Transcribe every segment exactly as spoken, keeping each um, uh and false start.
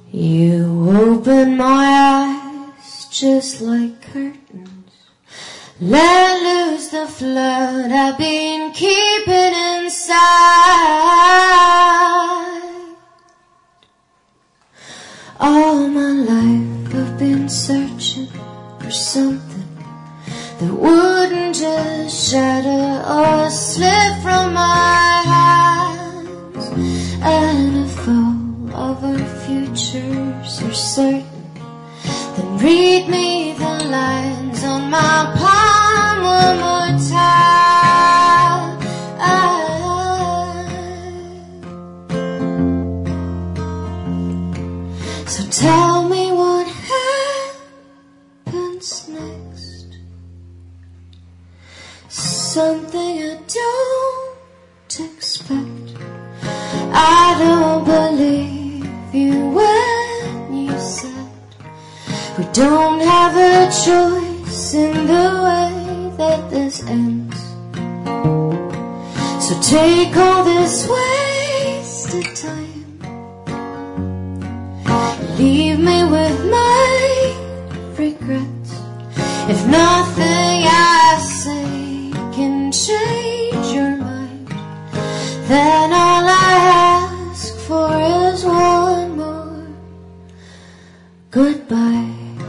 You open my eyes just like curtains, let loose the flood I've been keeping inside. All my life I've been searching for something that wouldn't just shatter or slip from my hands. And if all of our futures are certain, then read me the lines on my palm one more time. So tell me what happens next. Something I don't expect. I don't believe you when you said we don't have a choice in the way that this ends. So take all this wasted time, leave me with my regrets. If nothing I say can change your mind, then all I ask for is one more goodbye.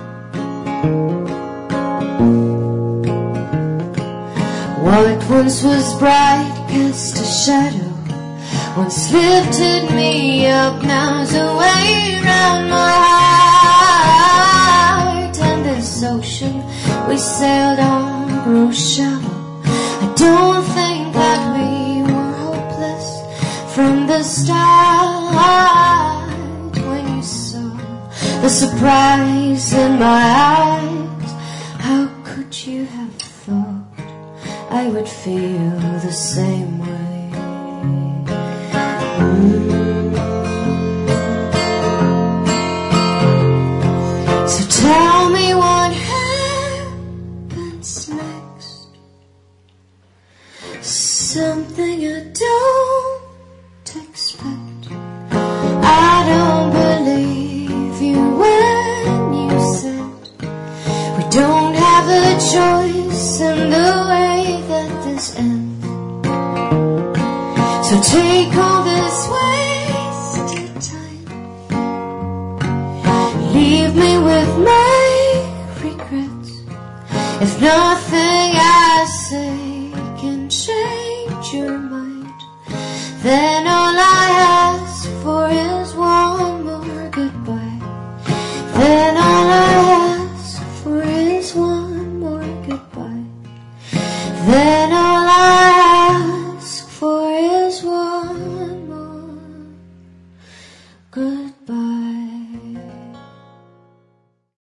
What once was bright cast a shadow, once lifted me up, now's a way round my heart. And this ocean we sailed on grew shallow. I don't think that we were hopeless from the start. When you saw the surprise in my eyes, how could you have thought I would feel the same way? Mm. So tell me what happens next. Something I don't expect. I don't believe you when you said we don't have a choice in the way that this ends. So take all this wasted time, leave me with my regrets. If nothing I say can change your mind, then all I ask for is one more goodbye. Then all I ask for is one more goodbye. Then all I ask for is one more goodbye.